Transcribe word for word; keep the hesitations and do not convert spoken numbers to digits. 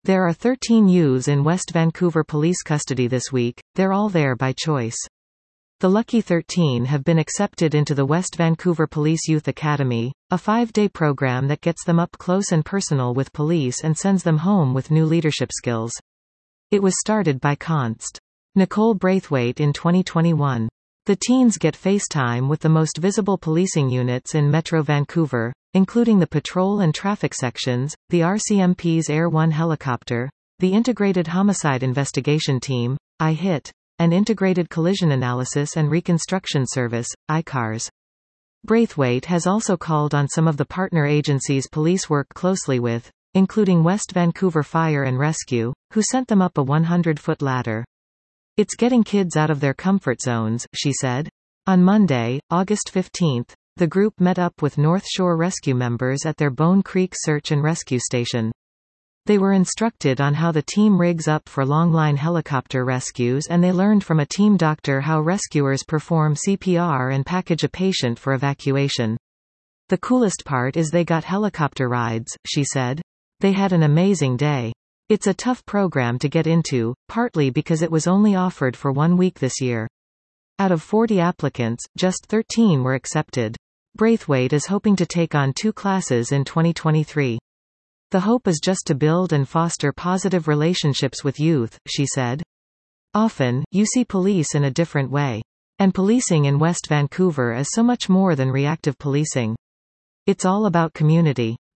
There are thirteen youths in West Vancouver police custody this week. They're all there by choice. The Lucky thirteen have been accepted into the West Vancouver Police Youth Academy, a five-day program that gets them up close and personal with police and sends them home with new leadership skills. It was started by Const. Nicole Braithwaite in twenty twenty-one. The teens get face time with the most visible policing units in Metro Vancouver, including the patrol and traffic sections, the R C M P's Air one helicopter, the Integrated Homicide Investigation Team, I HIT, and Integrated Collision Analysis and Reconstruction Service, I CARS. Braithwaite has also called on some of the partner agencies police work closely with, including West Vancouver Fire and Rescue, who sent them up a one hundred foot ladder. It's getting kids out of their comfort zones, she said. On Monday, August fifteenth, the group met up with North Shore Rescue members at their Bone Creek Search and Rescue Station. They were instructed on how the team rigs up for long-line helicopter rescues, and they learned from a team doctor how rescuers perform C P R and package a patient for evacuation. The coolest part is they got helicopter rides, she said. They had an amazing day. It's a tough program to get into, partly because it was only offered for one week this year. Out of forty applicants, just thirteen were accepted. Braithwaite is hoping to take on two classes in twenty twenty-three. The hope is just to build and foster positive relationships with youth, she said. Often, you see police in a different way. And policing in West Vancouver is so much more than reactive policing. It's all about community.